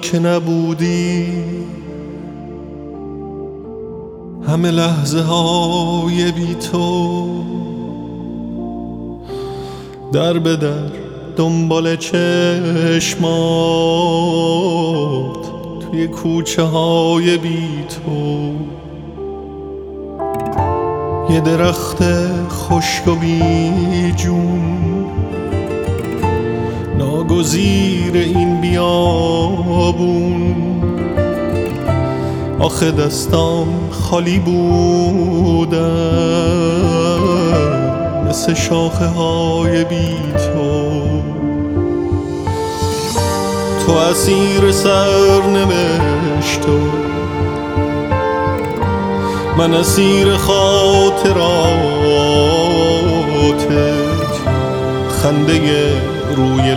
که نبودی، همه لحظه های بی تو در به در دنبال چشمات توی کوچه های بی تو. یه درخت خشک و بی جون ناگزیر این بیابون، آخه دستام خالی بودن مثل شاخه های بی تو. تو اسیر سرنوشت و من اسیر خاطراتت، خنده روی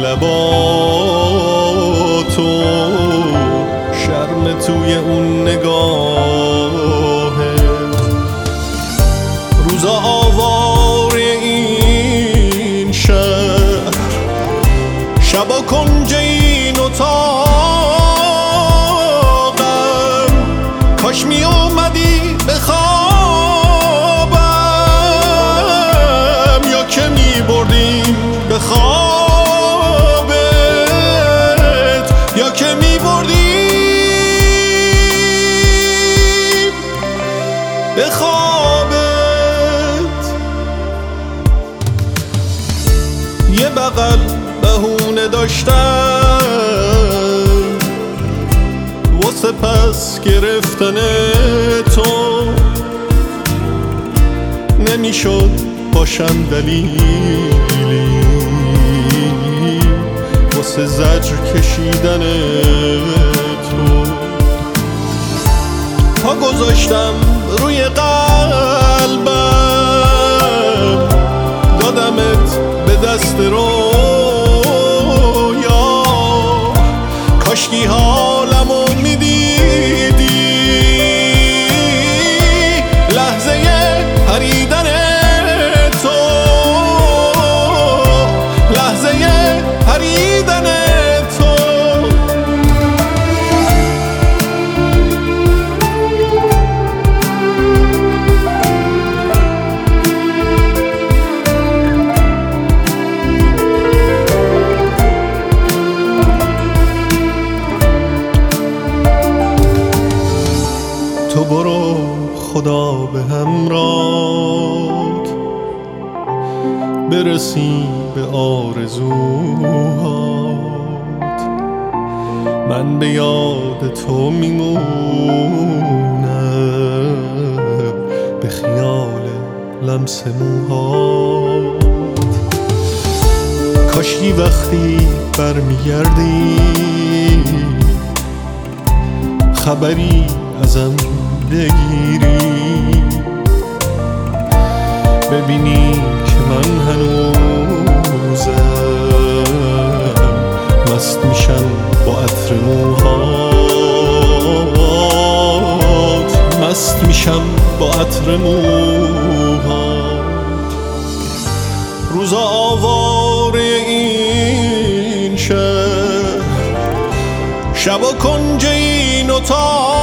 لبات و شرم توی اون نگاهت. روزا آوار این شهر، شبا کنج این اتاقم، کاش می اومدی بخوابم یا که می بردیم به خوابت، یا که می بردیم به خوابت. یه بغل بهونه داشتم واسه پس گرفتن تو، نمیشد باشم دلیلی واسه زجر کشیدن تو. پا گذاشتم روی قلبم، دادمت به دست رویا، کاشکی حالمو میدیدی لحظه پریدن تو، لحظه پریدن تو. تو برو خدا به همراهت، برسی به آرزوهات. من به یاد تو میمونم به خیال لمس موهات. کاشکی وقتی برمیگردی خبری ازم بگیری، ببینی که من هنوزم مست میشم با عطر موهات، مست میشم با عطر موهات. روزا آوار این شهر، شبا کنج این اتاق